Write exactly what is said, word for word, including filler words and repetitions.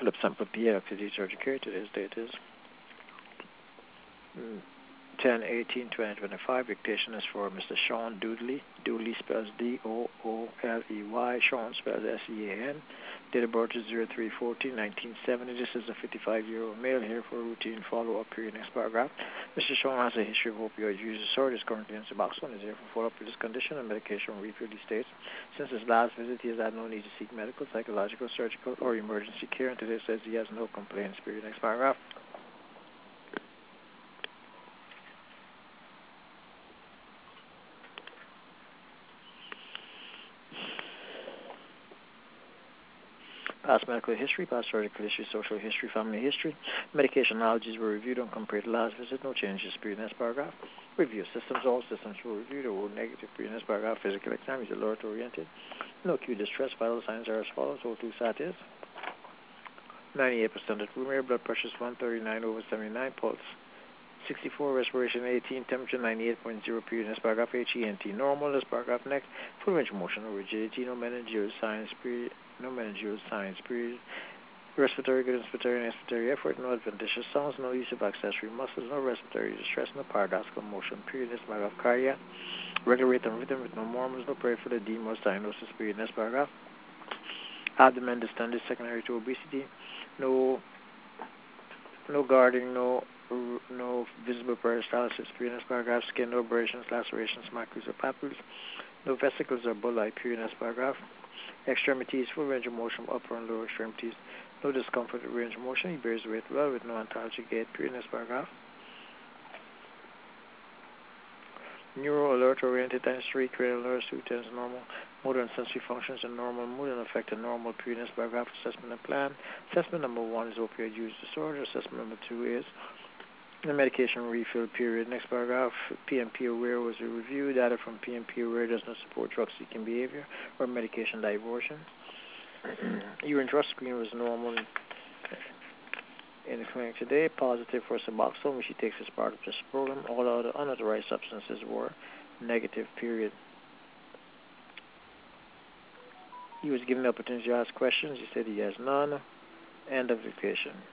Philip Sample P A, activity surgery care. Today's date is ten eighteen twenty twenty-five. Dictation is for Mister Sean Dooley. Dooley spells D O O L E Y. Sean spells S E A N. Date of birth is zero three fourteen nineteen seventy. This is a fifty-five-year-old male here for a routine follow-up period. Next paragraph. Mister Sean has a history of opioid use disorder. Is currently on Suboxone. Is here for follow-up with this condition and medication refill. He states, since his last visit, he has had no need to seek medical, psychological, surgical, or emergency care, and today says he has no complaints. Period. Next paragraph. Past medical history, past surgical history, social history, family history. Medication allergies were reviewed and compared to last visit. No changes. Period. Next paragraph. Review systems. All systems were reviewed. Or negative. Period. Next paragraph. Physical exam. He's alert oriented. No acute distress. Vital signs are as follows. O two sat is ninety-eight percent at room air. Blood pressure is one thirty-nine over seventy-nine. Pulse sixty-four. Respiration eighteen. Temperature ninety-eight point zero. Period. Next paragraph. H E N T. Normal. Next paragraph. Next. Full range of motion. No rigidity. No meningeal signs. Period. No meningeal signs. Period. Respiratory, good inspiratory, and expiratory effort. No adventitious sounds. No use of accessory muscles. No respiratory distress. No paradoxical motion. Period. Next paragraph. Cardiac. Regular rate and rhythm with no murmurs. No peripheral edema or cyanosis. Period. Next paragraph. Abdomen distended secondary to obesity. No, no guarding. No, no visible peristalsis. Period. Next paragraph. Skin. No abrasions, lacerations, macules, or papules. No vesicles or bulli. Period. Next paragraph. Extremities, full range of motion, upper and lower extremities. No discomfort with range of motion. He bears weight well with no ontologic gait. Period. Next paragraph. Neuro alert oriented times three. Cranial nerves two times normal. Motor and sensory functions are normal. Mood and affect are normal. Period. Next paragraph. Assessment and plan. Assessment number one is opioid use disorder. Assessment number two is the medication refill. Period. Next paragraph. P M P aware was a review. Data from P M P aware does not support drug seeking behavior or medication diversion. Urine drug screen was normal in the clinic today. Positive for Suboxone, which he takes as part of this program. All other unauthorized substances were negative. Period. He was given the opportunity to ask questions. He said he has none. End of dictation.